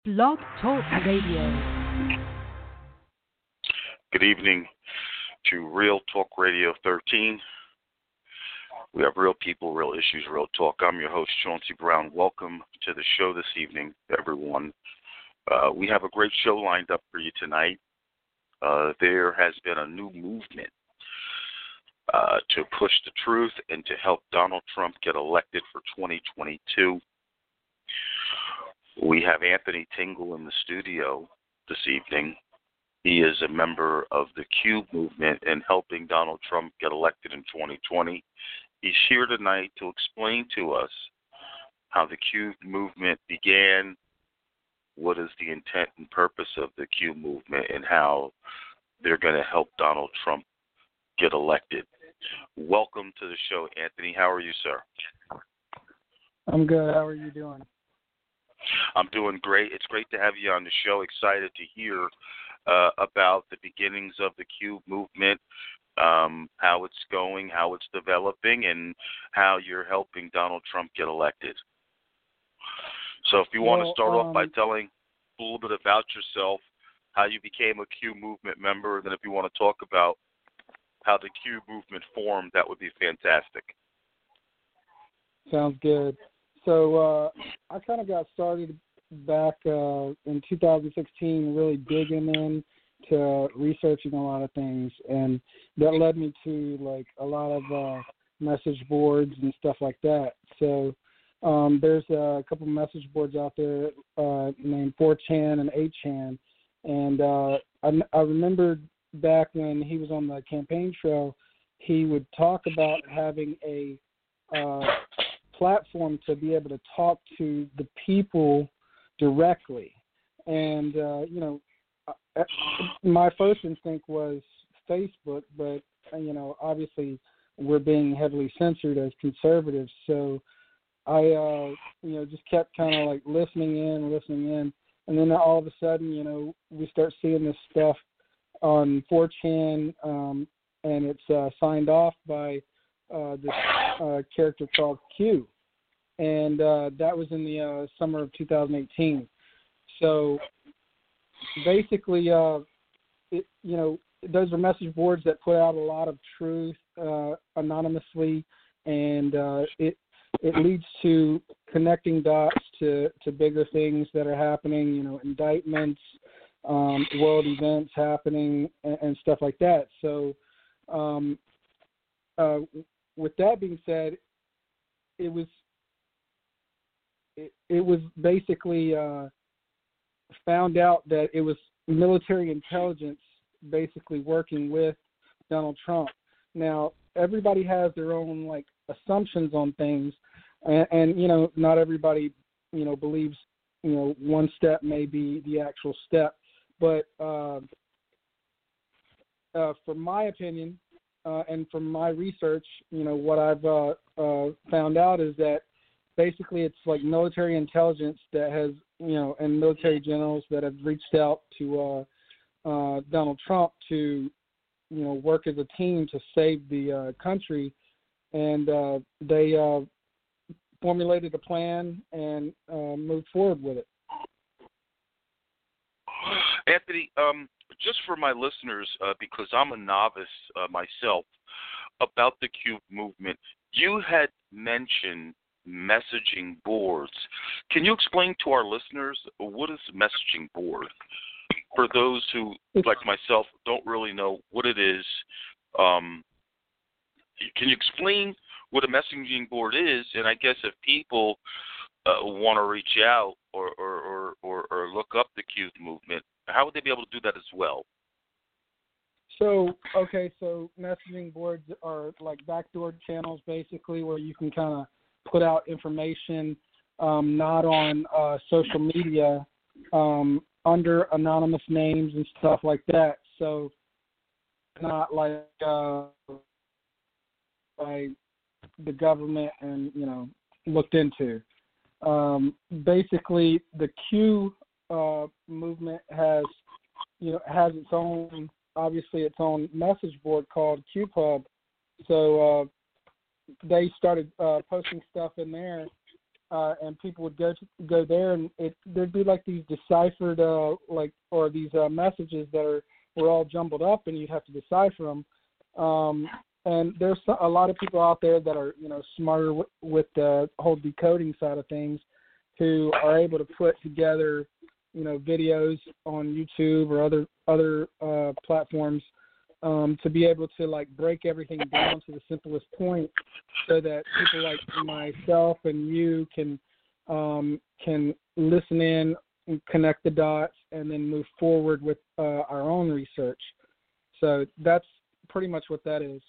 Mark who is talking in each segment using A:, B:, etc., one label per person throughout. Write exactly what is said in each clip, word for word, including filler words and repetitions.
A: Blog Talk Radio.
B: Good evening to Real Talk Radio thirteen. We have real people, real issues, real talk. I'm your host, Chauncey Brown. Welcome to the show this evening, everyone. Uh, we have a great show lined up for you tonight. Uh, there has been a new movement uh, to push the truth and to help Donald Trump get elected for twenty twenty-two. We have Anthony Tingle in the studio this evening. He is a member of the Q movement and helping Donald Trump get elected in twenty twenty. He's here tonight to explain to us how the Q movement began, what is the intent and purpose of the Q movement, and how they're going to help Donald Trump get elected. Welcome to the show, Anthony. How are you, sir?
C: I'm good. How are you doing?
B: I'm doing great. It's great to have you on the show. Excited to hear uh, about the beginnings of the Q movement, um, how it's going, how it's developing, and how you're helping Donald Trump get elected. So if you
C: well,
B: want to start
C: um,
B: off by telling a little bit about yourself, how you became a Q movement member, and then if you want to talk about how the Q movement formed, that would be fantastic.
C: Sounds good. So uh, I kind of got started back uh, in two thousand sixteen, really digging in to researching a lot of things, and that led me to like a lot of uh, message boards and stuff like that. So um, there's a couple of message boards out there uh, named four chan and eight chan, and uh, I, I remembered back when he was on the campaign trail, he would talk about having a uh, platform to be able to talk to the people directly. And, uh, you know, my first instinct was Facebook, but, you know, obviously we're being heavily censored as conservatives. So I, uh, you know, just kept kind of like listening in, listening in. And then all of a sudden, you know, we start seeing this stuff on four chan, um, and it's uh, signed off by uh, this uh, character called Q. And uh, that was in the uh, summer of two thousand eighteen. So basically, uh, it, you know, those are message boards that put out a lot of truth uh, anonymously, and uh, it it leads to connecting dots to, to bigger things that are happening, you know, indictments, um, world events happening, and, and stuff like that. So um, uh, with that being said, it was It, it was basically uh, found out that it was military intelligence basically working with Donald Trump. Now, everybody has their own, like, assumptions on things, and, and, you know, not everybody, you know, believes, you know, one step may be the actual step. But uh, uh, from my opinion uh, and from my research, you know, what I've uh, uh, found out is that basically, it's like military intelligence that has, you know, and military generals that have reached out to uh, uh, Donald Trump to, you know, work as a team to save the uh, country. And uh, they uh, formulated a plan and uh, moved forward with it.
B: Anthony, um, just for my listeners, uh, because I'm a novice uh, myself, about the Q movement, you had mentioned messaging boards. Can you explain to our listeners what is a messaging board? For those who, like myself, don't really know what it is, um, can you explain what a messaging board is? And I guess if people uh, want to reach out or, or, or, or, or look up the Q movement, how would they be able to do that as well?
C: So, okay, so messaging boards are like backdoor channels, basically, where you can kind of put out information um, not on uh, social media um, under anonymous names and stuff like that. So not like uh, by the government and, you know, looked into. Um, basically, the Q uh, movement has, you know, has its own, obviously its own message board called QPub. So uh, they started uh, posting stuff in there uh, and people would go to, go there, and it there'd be like these deciphered uh, like or these uh, messages that are were all jumbled up, and you'd have to decipher them. Um, and there's a lot of people out there that are you know smarter w- with the whole decoding side of things, who are able to put together you know videos on YouTube or other other uh, platforms. Um, to be able to like break everything down to the simplest point, so that people like myself and you can um, can listen in and connect the dots, and then move forward with uh, our own research. So that's pretty much what that is.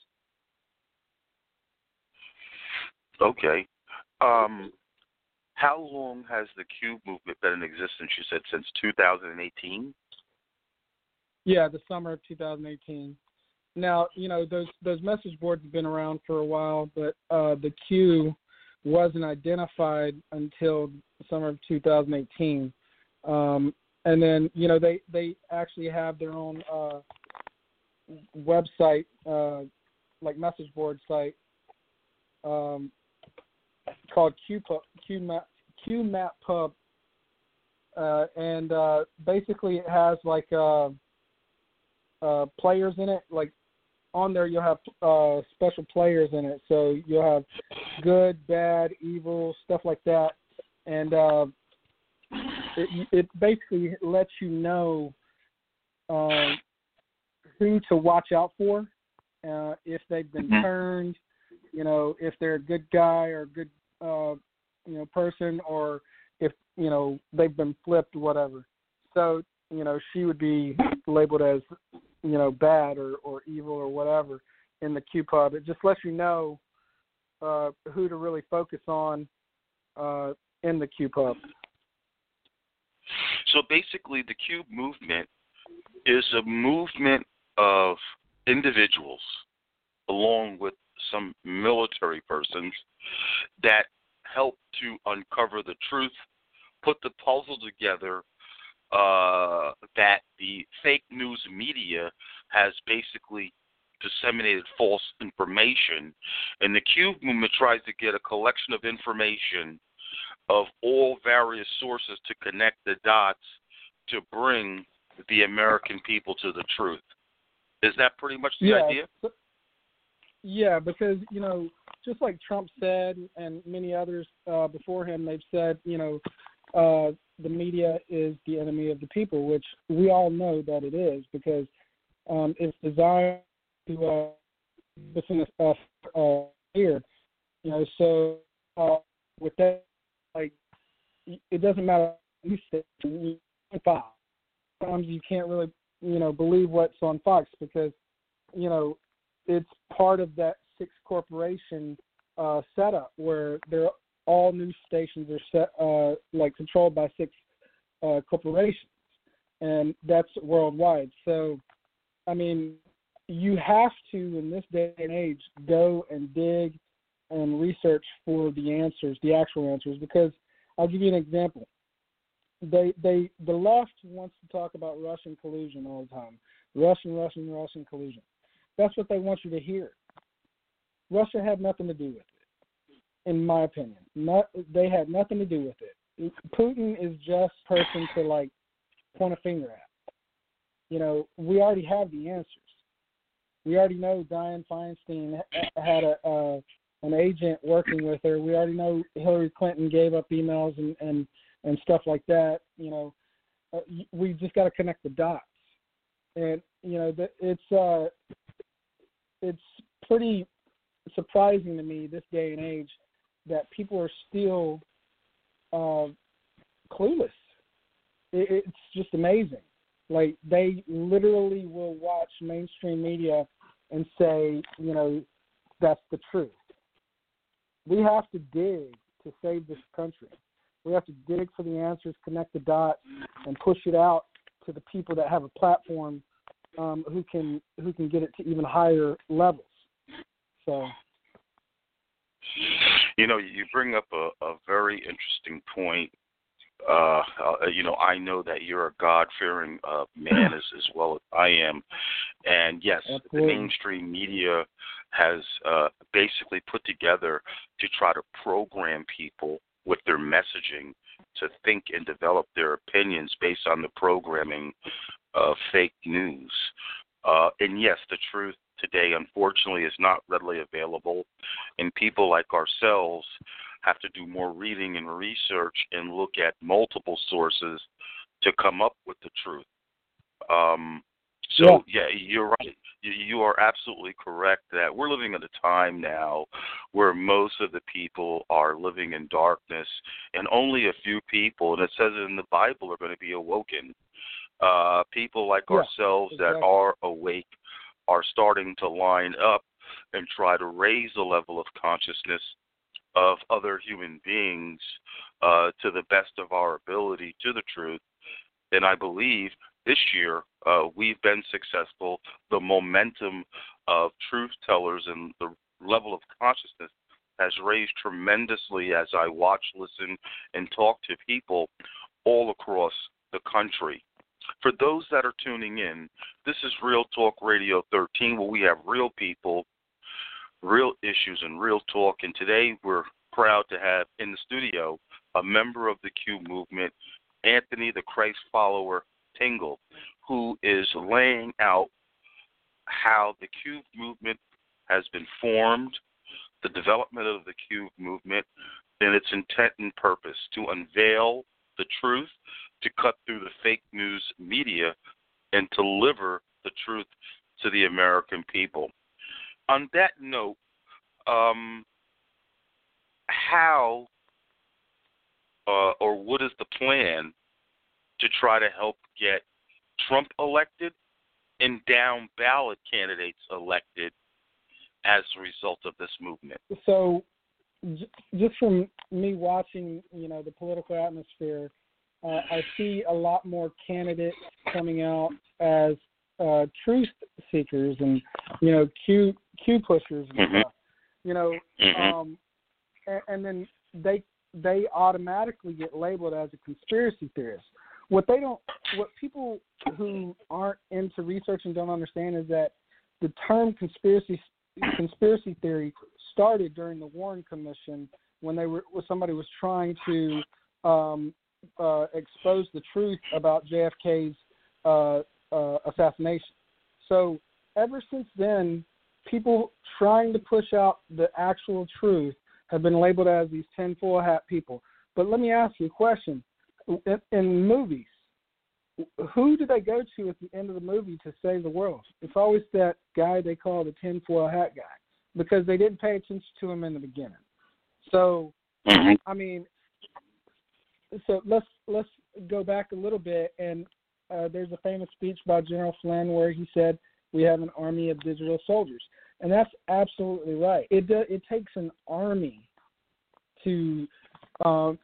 B: Okay. Um, how long has the Cube movement been in existence? You said since two thousand eighteen?
C: Yeah, the summer of two thousand eighteen. Now, you know, those those message boards have been around for a while, but uh, the Q wasn't identified until the summer of two thousand eighteen. Um, and then, you know, they, they actually have their own uh, website, uh, like message board site, um, called Q Map Q Map Pub, uh, and uh, basically it has like uh, uh, players in it, like. On there, you'll have uh, special players in it. So you'll have good, bad, evil, stuff like that. And uh, it, it basically lets you know uh, who to watch out for, uh, if they've been turned, you know, if they're a good guy or a good, uh, you know, person, or if, you know, they've been flipped or whatever. So, you know, she would be labeled as, you know, bad or, or evil or whatever in the Q Pub. It just lets you know uh, who to really focus on uh, in the Q Pub.
B: So basically, the Cube movement is a movement of individuals, along with some military persons, that help to uncover the truth, put the puzzle together, Uh, that the fake news media has basically disseminated false information, and the Cube movement tries to get a collection of information of all various sources to connect the dots to bring the American people to the truth. Is that pretty much the
C: yeah,
B: idea?
C: Yeah, because, you know, just like Trump said, and many others uh, before him, they've said, you know, uh, the media is the enemy of the people, which we all know that it is, because um, it's designed to uh, within us uh, here. You know, so uh, with that, like, it doesn't matter what you say. Fox. Sometimes you can't really, you know, believe what's on Fox, because, you know, it's part of that six corporation uh, setup where they're all news stations are set, uh, like controlled by six uh, corporations, and that's worldwide. So, I mean, you have to, in this day and age, go and dig and research for the answers, the actual answers, because I'll give you an example. They, they, the left wants to talk about Russian collusion all the time. Russian, Russian, Russian collusion. That's what they want you to hear. Russia had nothing to do with it, in my opinion. Not, they had nothing to do with it. Putin is just a person to, like, point a finger at. You know, we already have the answers. We already know Dianne Feinstein had a uh, an agent working with her. We already know Hillary Clinton gave up emails and, and, and stuff like that. You know, uh, we just got to connect the dots. And, you know, it's uh, it's pretty surprising to me this day and age that people are still uh, clueless. It, it's just amazing. Like, they literally will watch mainstream media and say, you know, that's the truth. We have to dig to save this country. We have to dig for the answers, connect the dots, and push it out to the people that have a platform um, who can who can get it to even higher levels. So,
B: you know, you bring up a, a very interesting point. Uh, uh, you know, I know that you're a God-fearing uh, man as, as well as I am. And, yes,
C: Absolutely.
B: The mainstream media has uh, basically put together to try to program people with their messaging to think and develop their opinions based on the programming of fake news. Uh, and yes, the truth today, unfortunately, is not readily available, and people like ourselves have to do more reading and research and look at multiple sources to come up with the truth. Um, so, yeah. yeah, you're right. You, you are absolutely correct that we're living at a time now where most of the people are living in darkness, and only a few people, and it says it in the Bible, are going to be awoken. Uh, people like
C: yeah,
B: ourselves
C: exactly.
B: that are awake are starting to line up and try to raise the level of consciousness of other human beings uh, to the best of our ability to the truth. And I believe this year uh, we've been successful. The momentum of truth tellers and the level of consciousness has raised tremendously as I watch, listen, and talk to people all across the country. For those that are tuning in, this is Real Talk Radio thirteen, where we have real people, real issues, and real talk. And today we're proud to have in the studio a member of the Q movement, Anthony the Christ follower Tingle, who is laying out how the Q movement has been formed, the development of the Q movement, and its intent and purpose to unveil the truth, to cut through the fake news media, and to deliver the truth to the American people. On that note, um, how uh, or what is the plan to try to help get Trump elected and down ballot candidates elected as a result of this movement?
C: So j- just from me watching, you know, the political atmosphere, uh, I see a lot more candidates coming out as uh, truth seekers and, you know, Q Q pushers and
B: mm-hmm.
C: stuff. You know,
B: mm-hmm.
C: um, and, and then they they automatically get labeled as a conspiracy theorist. What they don't, what people who aren't into research and don't understand is that the term conspiracy conspiracy theory started during the Warren Commission when they were when somebody was trying to um, uh, expose the truth about J F K's uh, uh, assassination. So ever since then, people trying to push out the actual truth have been labeled as these tinfoil hat people. But let me ask you a question. In, in movies, who do they go to at the end of the movie to save the world? It's always that guy they call the tinfoil hat guy because they didn't pay attention to him in the beginning. So,
B: mm-hmm.
C: I mean, so let's let's go back a little bit. And uh, there's a famous speech by General Flynn where he said, "We have an army of digital soldiers," and that's absolutely right. It do, it takes an army to um,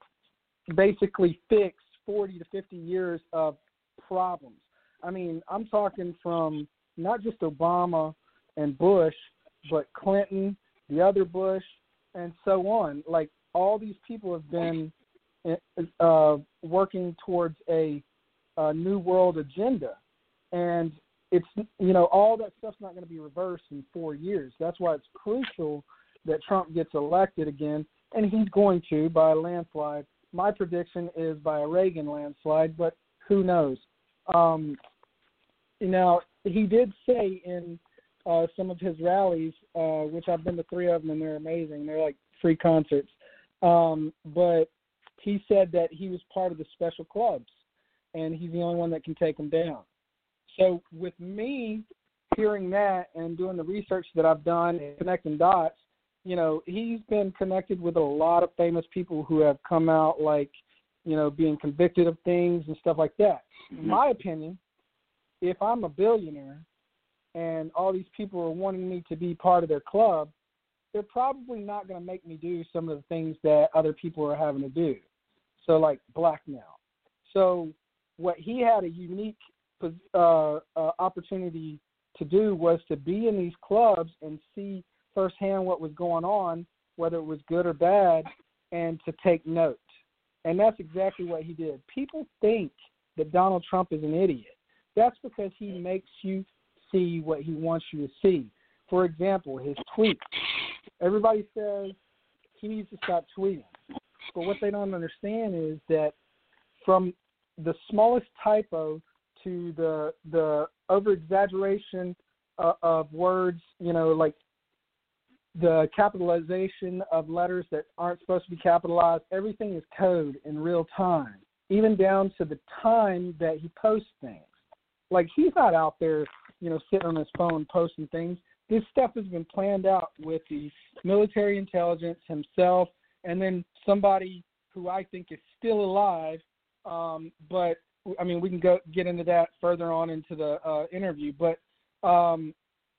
C: basically fix forty to fifty years of problems. I mean, I'm talking from not just Obama and Bush, but Clinton, the other Bush, and so on. Like, all these people have been uh, working towards a, a new world agenda. And it's, you know, all that stuff's not going to be reversed in four years. That's why it's crucial that Trump gets elected again, and he's going to by a landslide. My prediction is by a Reagan landslide, but who knows? Um, you know, he did say in uh, some of his rallies, uh, which I've been to three of them, and they're amazing. They're like free concerts. Um, but he said that he was part of the special clubs, and he's the only one that can take them down. So with me hearing that and doing the research that I've done and connecting dots, you know, he's been connected with a lot of famous people who have come out, like, you know, being convicted of things and stuff like that.
B: Mm-hmm.
C: In my opinion, if I'm a billionaire and all these people are wanting me to be part of their club, they're probably not going to make me do some of the things that other people are having to do. So, like, blackmail. So what he had a unique uh, uh, opportunity to do was to be in these clubs and see firsthand what was going on, whether it was good or bad, and to take note. And that's exactly what he did. People think that Donald Trump is an idiot. That's because he makes you see what he wants you to see. For example, his tweets. Everybody says he needs to stop tweeting. but what they don't understand is that from the smallest typo to the the over exaggeration uh, of words, you know, like the capitalization of letters that aren't supposed to be capitalized, everything is code in real time, even down to the time that he posts things. Like, he's not out there, you know, sitting on his phone posting things. This stuff has been planned out with the military intelligence, himself, and then somebody who I think is still alive. Um, but, I mean, we can go get into that further on into the uh, interview. But um,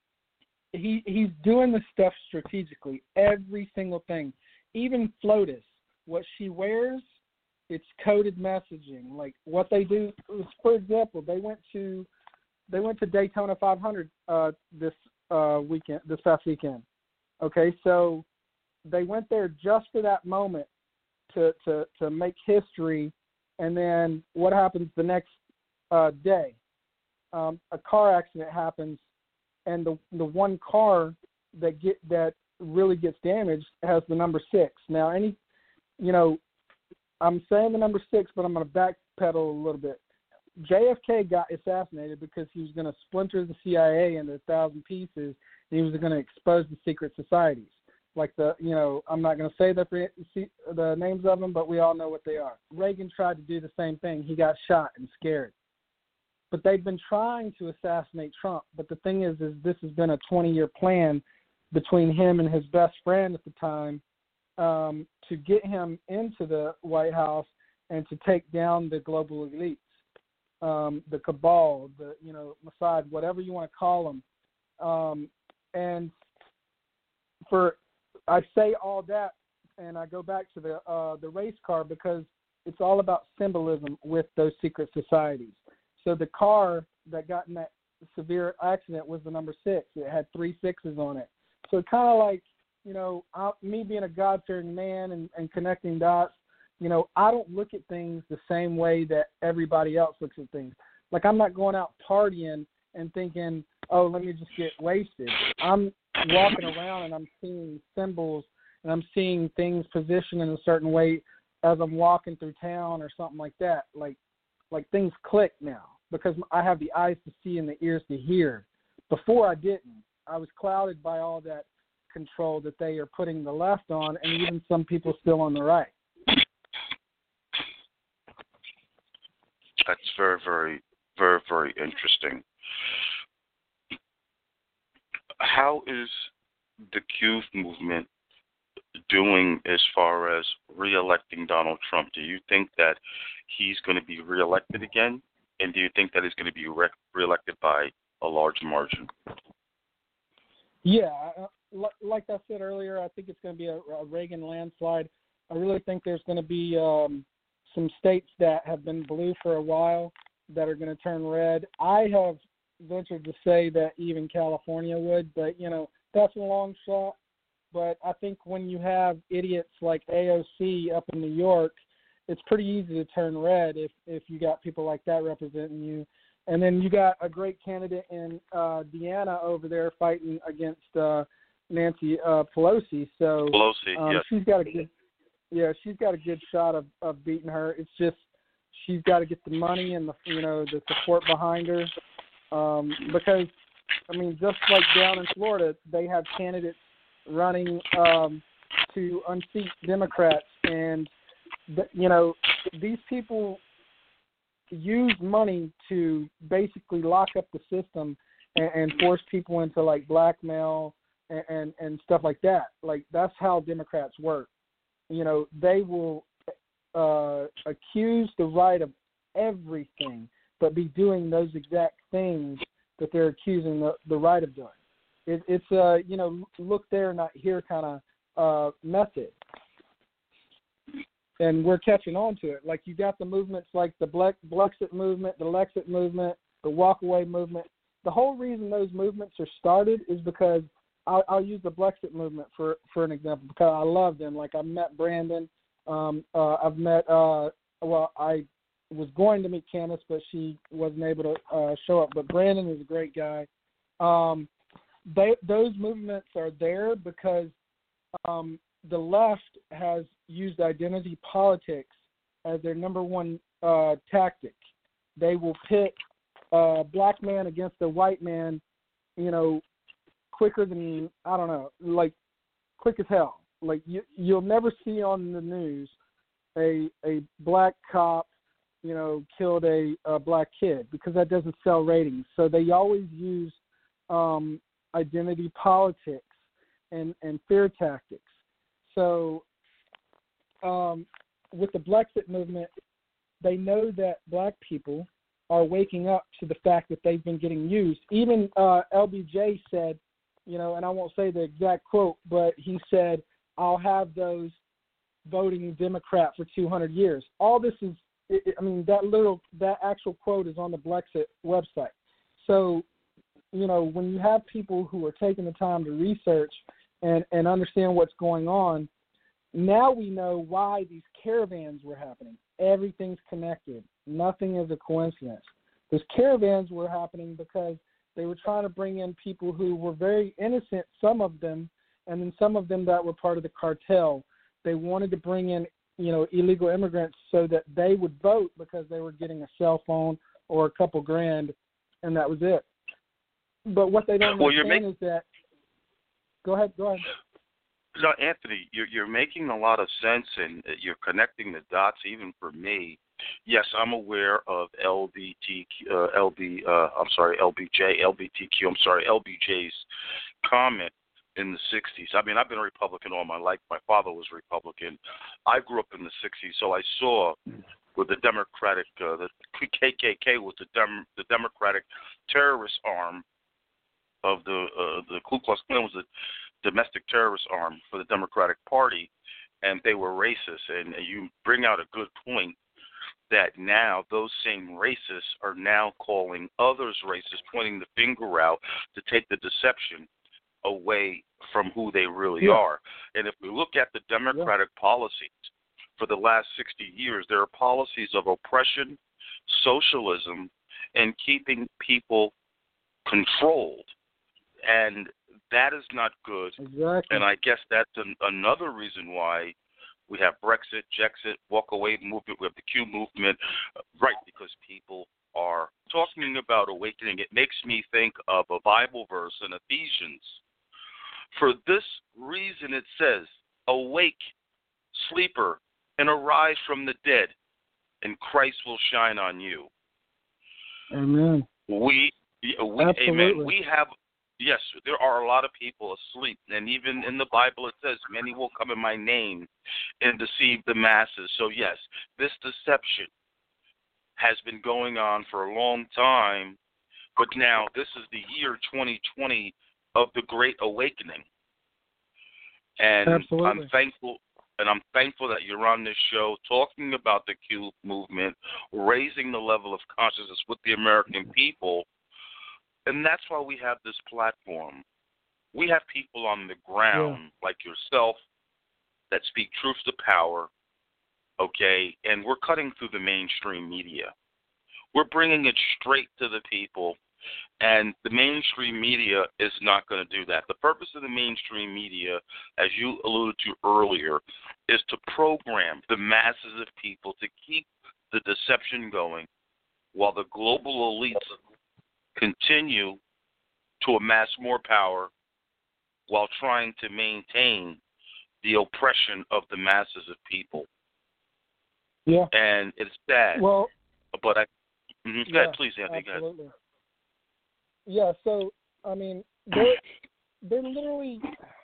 C: he he's doing this stuff strategically, every single thing. Even FLOTUS, what she wears, it's coded messaging. Like, what they do is, for example, they went to they went to Daytona five hundred uh, this uh, weekend, this past weekend. Okay, so they went there just for that moment to to, to make history. And then what happens the next uh, day? Um, a car accident happens, and the the one car that get that really gets damaged has the number six. Now, any, you know, I'm saying the number six, but I'm going to backpedal a little bit. J F K got assassinated because he was going to splinter the C I A into a thousand pieces, and he was going to expose the secret societies. Like the, you know, I'm not going to say the the names of them, but we all know what they are. Reagan tried to do the same thing. He got shot and scared. But they've been trying to assassinate Trump. But the thing is, is this has been a twenty-year plan between him and his best friend at the time um, to get him into the White House and to take down the global elites, um, the cabal, the, you know, Mossad, whatever you want to call them. Um, and for I say all that, and I go back to the uh, the race car because it's all about symbolism with those secret societies. So the car that got in that severe accident was the number six. It had three sixes on it. So it's kind of like, you know, I, me being a God-fearing man and, and connecting dots, you know, I don't look at things the same way that everybody else looks at things. Like, I'm not going out partying and thinking, oh, let me just get wasted. I'm walking around and I'm seeing symbols and I'm seeing things positioned in a certain way as I'm walking through town or something like that. Like, like things click now because I have the eyes to see and the ears to hear. Before I didn't. I was clouded by all that control that they are putting the left on, and even some people still on the right.
B: That's very, very, very, very interesting. How is the Q movement doing as far as re-electing Donald Trump? Do you think that he's going to be re-elected again? And do you think that he's going to be re- re-elected by a large margin?
C: Yeah, like I said earlier, I think it's going to be a, a Reagan landslide. I really think there's going to be um, some states that have been blue for a while that are going to turn red. I have ventured to say that even California would, but, you know, that's a long shot. But I think when you have idiots like A O C up in New York, it's pretty easy to turn red if, if you got people like that representing you. And then you got a great candidate in uh, Deanna over there fighting against uh, Nancy uh, Pelosi. So
B: Pelosi,
C: um,
B: yes.
C: she's got a good, yeah, she's got a good shot of, of beating her. It's just she's got to get the money and the you know the support behind her. Um, because I mean, just like down in Florida, they have candidates running um, to unseat Democrats, and the, you know these people use money to basically lock up the system and, and force people into like blackmail and, and, and stuff like that. Like, that's how Democrats work. You know, they will uh, accuse the right of everything, but be doing those exact things that they're accusing the, the right of doing. It, it's a, you know, look there, not here kind of uh, method. And we're catching on to it. Like, you got the movements like the Blexit movement, the Lexit movement, the Walkaway movement. The whole reason those movements are started is because I'll, I'll use the Blexit movement for, for an example, because I love them. Like, I met Brandon. Um, uh, I've met, uh, well, I was going to meet Candace, but she wasn't able to uh, show up. But Brandon is a great guy. Um, they, those movements are there because um, the left has used identity politics as their number one uh, tactic. They will pit a black man against a white man, you know, quicker than, I don't know, like quick as hell. Like you, you'll never see on the news a a black cop, you know, killed a, a black kid, because that doesn't sell ratings. So they always use um, identity politics and, and fear tactics. So um, with the Brexit movement, they know that black people are waking up to the fact that they've been getting used. Even uh, L B J said, you know, and I won't say the exact quote, but he said, I'll have those voting Democrat for two hundred years. All this is, I mean, that little, that actual quote is on the Brexit website. So, you know, when you have people who are taking the time to research and, and understand what's going on, now we know why these caravans were happening. Everything's connected. Nothing is a coincidence. Those caravans were happening because they were trying to bring in people who were very innocent, some of them, and then some of them that were part of the cartel. They wanted to bring in, you know, illegal immigrants so that they would vote because they were getting a cell phone or a couple grand, and that was it. But what they don't
B: well,
C: understand
B: make-
C: is that – go ahead, go ahead.
B: No, Anthony, you're, you're making a lot of sense, and you're connecting the dots even for me. Yes, I'm aware of L B T Q, uh, L B, uh, I'm sorry, L B J, L B T Q, I'm sorry, L B J's comment in the sixties. I mean, I've been a Republican all my life. My father was Republican. I grew up in the sixties, so I saw with the Democratic, uh, the K K K was the, Dem- the Democratic terrorist arm of the uh, the Ku Klux Klan was the domestic terrorist arm for the Democratic Party, and they were racist. And you bring out a good point that now those same racists are now calling others racist, pointing the finger out to take the deception away from who they really
C: yeah.
B: are. And if we look at the Democratic yeah. policies for the last sixty years, there are policies of oppression, socialism, and keeping people controlled. And that is not good.
C: Exactly.
B: And I guess that's an, another reason why we have Brexit, Jexit, walk away movement, we have the Q movement, right, because people are talking about awakening. It makes me think of a Bible verse in Ephesians. For this reason it says, awake, sleeper, and arise from the dead, and Christ will shine on you.
C: Amen.
B: We, we
C: Absolutely.
B: Amen. We have, yes, there are a lot of people asleep, and even in the Bible it says, many will come in my name and deceive the masses. So yes, this deception has been going on for a long time, but now this is the year twenty twenty of the Great Awakening. And
C: Absolutely.
B: I'm thankful and I'm thankful that you're on this show talking about the Q movement, raising the level of consciousness with the American people. And that's why we have this platform. We have people on the ground yeah. like yourself that speak truth to power, okay? And we're cutting through the mainstream media. We're bringing it straight to the people, and the mainstream media is not going to do that. The purpose of the mainstream media, as you alluded to earlier, is to program the masses of people to keep the deception going while the global elites continue to amass more power while trying to maintain the oppression of the masses of people.
C: Yeah.
B: And it's sad.
C: Well,
B: but I mm-hmm.
C: yeah,
B: go ahead, please, Anthony.
C: Absolutely.
B: Go ahead.
C: Yeah, so, I mean, they're, they're literally,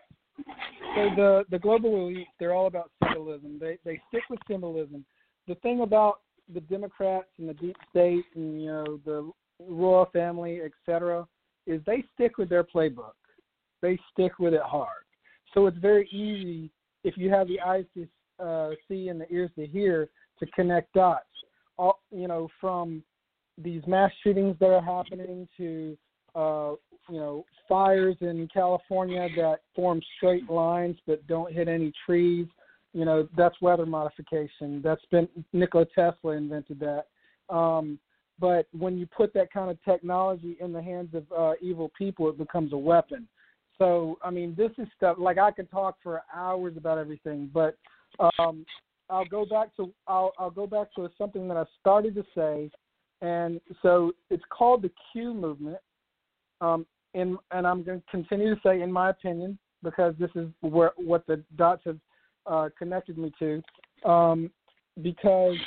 C: so the, the global elite, they're all about symbolism. They they stick with symbolism. The thing about the Democrats and the deep state and, you know, the royal family, et cetera, is they stick with their playbook. They stick with it hard. So it's very easy, if you have the eyes to uh, see and the ears to hear, to connect dots. All, you know, from these mass shootings that are happening to, uh, you know, fires in California that form straight lines but don't hit any trees. You know, that's weather modification. That's been Nikola Tesla invented that. Um, but when you put that kind of technology in the hands of uh, evil people, it becomes a weapon. So, I mean, this is stuff, like I could talk for hours about everything, but um, I'll go back to I'll I'll go back to something that I started to say, and so it's called the Q movement. Um, in and I'm going to continue to say, in my opinion, because this is where what the dots have uh, connected me to, um, because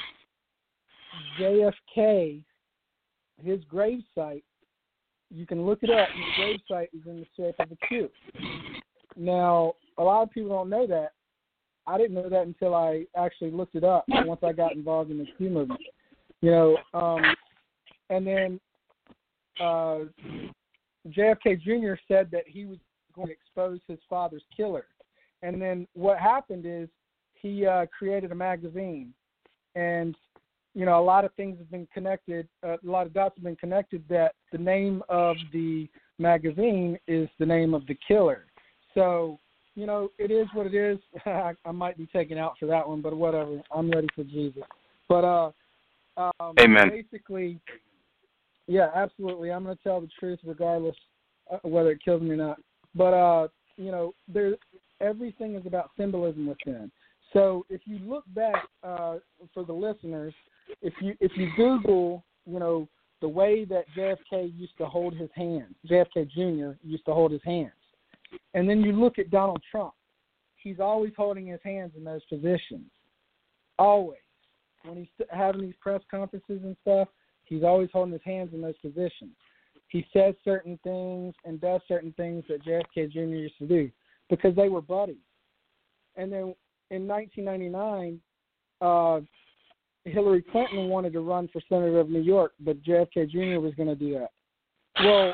C: J F K, his gravesite, you can look it up. His gravesite is in the shape of a Q. Now, a lot of people don't know that. I didn't know that until I actually looked it up once I got involved in the Q movement. You know, um, and then uh, J F K Junior said that he was going to expose his father's killer. And then what happened is he uh, created a magazine. And, you know, a lot of things have been connected, uh, a lot of dots have been connected that the name of the magazine is the name of the killer. So, you know, it is what it is. I, I might be taken out for that one, but whatever. I'm ready for Jesus. But uh, um,
B: Amen.
C: basically, yeah, absolutely. I'm going to tell the truth regardless uh, whether it kills me or not. But, uh, you know, there, everything is about symbolism within. So if you look back uh, for the listeners, if you if you Google, you know, the way that J F K used to hold his hands, J F K Junior used to hold his hands, and then you look at Donald Trump, he's always holding his hands in those positions. Always. When he's having these press conferences and stuff, he's always holding his hands in those positions. He says certain things and does certain things that J F K Junior used to do because they were buddies. And then in nineteen ninety-nine, uh, Hillary Clinton wanted to run for senator of New York, but J F K Junior was going to do that. Well,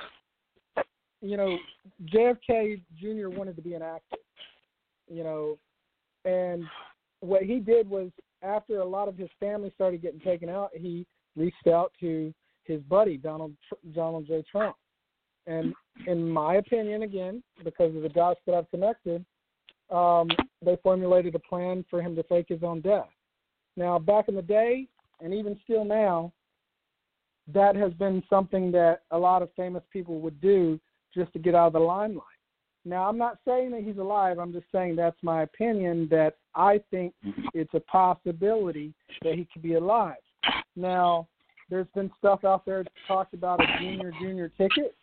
C: you know, J F K Junior wanted to be an actor, you know, and what he did was after a lot of his family started getting taken out, he reached out to his buddy, Donald Donald J. Trump. And in my opinion, again, because of the dots that I've connected, um, they formulated a plan for him to fake his own death. Now, back in the day, and even still now, that has been something that a lot of famous people would do just to get out of the limelight. Now, I'm not saying that he's alive. I'm just saying that's my opinion, that I think it's a possibility that he could be alive. Now, there's been stuff out there that talks about a junior, junior ticket.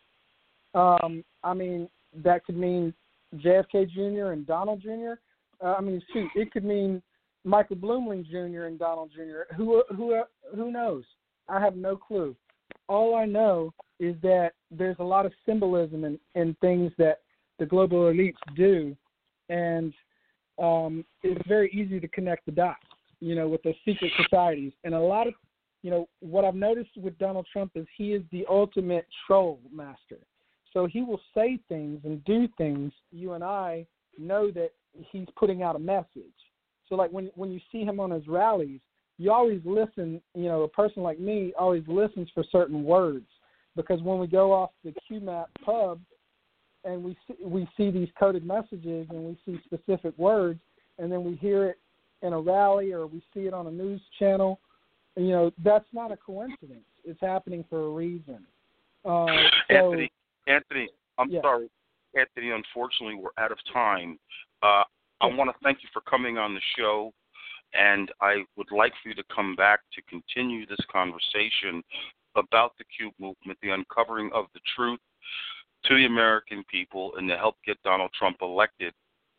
C: Um, I mean, that could mean J F K Junior and Donald Junior Uh, I mean, shoot, it could mean Michael Bloomling Junior and Donald Junior Who, who, who knows? I have no clue. All I know is that there's a lot of symbolism in, in things that the global elites do, and um, it's very easy to connect the dots, you know, with those secret societies. And a lot of, you know, what I've noticed with Donald Trump is he is the ultimate troll master. So he will say things and do things. You and I know that he's putting out a message. So, like, when when you see him on his rallies, you always listen, you know, a person like me always listens for certain words, because when we go off the Q MAP pub and we see, we see these coded messages and we see specific words, and then we hear it in a rally or we see it on a news channel, you know, that's not a coincidence. It's happening for a reason. Uh, so,
B: Anthony, Anthony, I'm
C: yeah.
B: sorry. Anthony, unfortunately, we're out of time. Uh, I want to thank you for coming on the show, and I would like for you to come back to continue this conversation about the Cube movement, the uncovering of the truth to the American people, and to help get Donald Trump elected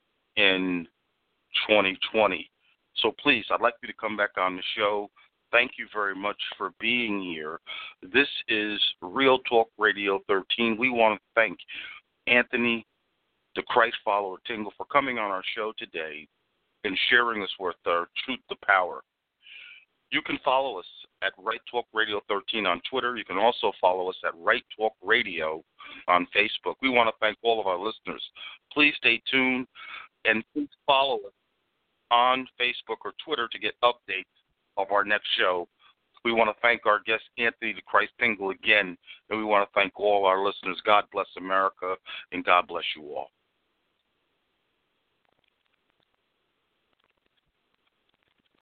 B: in twenty twenty. So please, I'd like you to come back on the show. Thank you very much for being here. This is Real Talk Radio thirteen. We want to thank Anthony, the Christ follower Tingle, for coming on our show today and sharing us with our truth to power. You can follow us at Right Talk Radio thirteen on Twitter. You can also follow us at Right Talk Radio on Facebook. We want to thank all of our listeners. Please stay tuned and please follow us on Facebook or Twitter to get updates of our next show. We want to thank our guest, Anthony the Christ Tingle, again, and we want to thank all our listeners. God bless America, and God bless you all.